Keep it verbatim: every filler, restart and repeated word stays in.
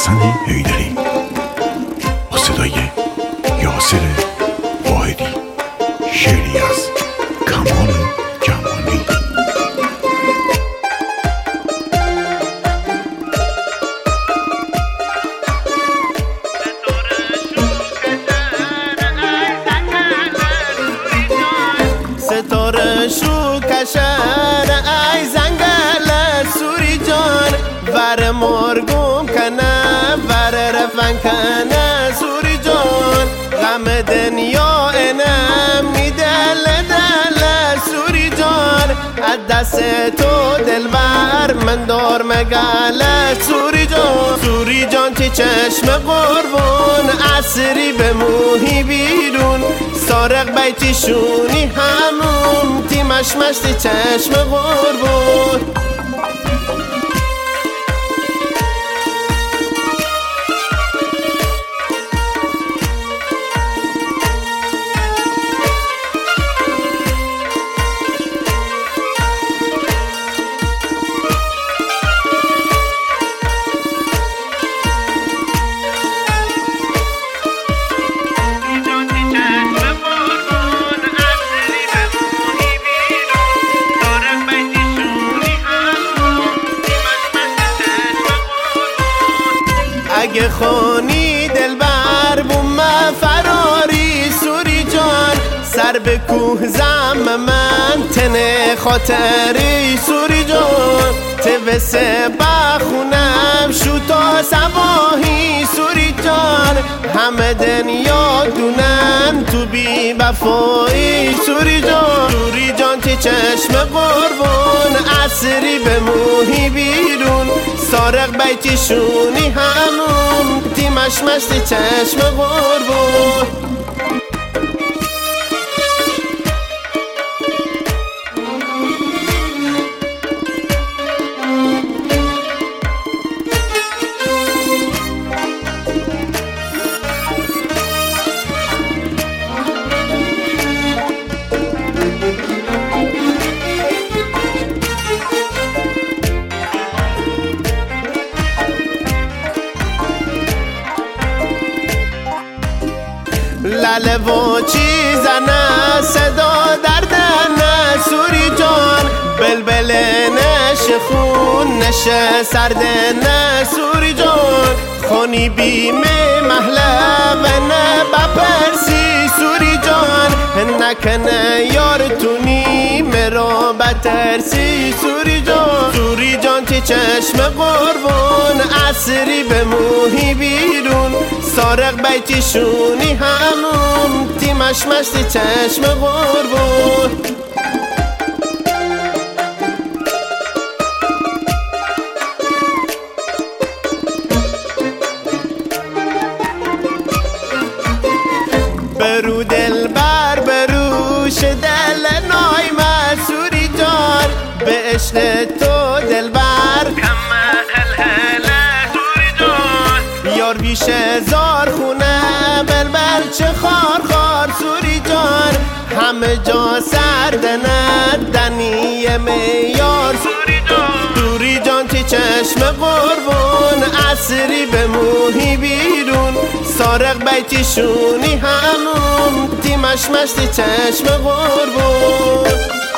حسن حیدری با صدای یاسر واحدی، شعری از کمال جمالی. ستاره شو کشر ای زنگل سوری جان، ور مرگم کنه ور رفن کنه سوری جان، غم دنیا اینم میدل دل سوری جان، از دست تو دلبر من دار مگل سوری جان. سوری جان تی چشم قربون عصری به موهی بیرون، سارق بیتی شونی همون تی مشمش تی چشم قربون. اگه خونی دلبر بوم فراری سوری جان، سر به کوه زم من تنه خاطری سوری جان، توسه بخونم شو تا سواهی سوری جان، همه دنیا دونن تو بی وفایی سوری جان. سوری جان تی چشم قربون عصری به موهی بیرون، سارق بیتی شونی همون تی مشمش تی چشم قربون. لاله و چیزنه صدا دردنه سوری جان، بلبل نشه خون نشه سردنه سوری جان، خونی بیمه محله نه بپرسی سوری جان، نکنه یار تونی مرا بترسی سوری جان. سوری جان تی چشم قربون عصری به موهی بیرون، سارق بیتی شونی همون تی مشمش تی چشم قربون. برو دل بر بروش دل نای مسوری جان، به عشق تو دل بر کم هلهله سوری جان، یار بیش زار خونه بلبل چه خار خار سوری جان، همه جا سردنه دنی میار سوری جان. سوری جان تی چشم قربون عصری به موهی بیرون، سارق بیتی شونی همون تی مشمش تی چشم قربون.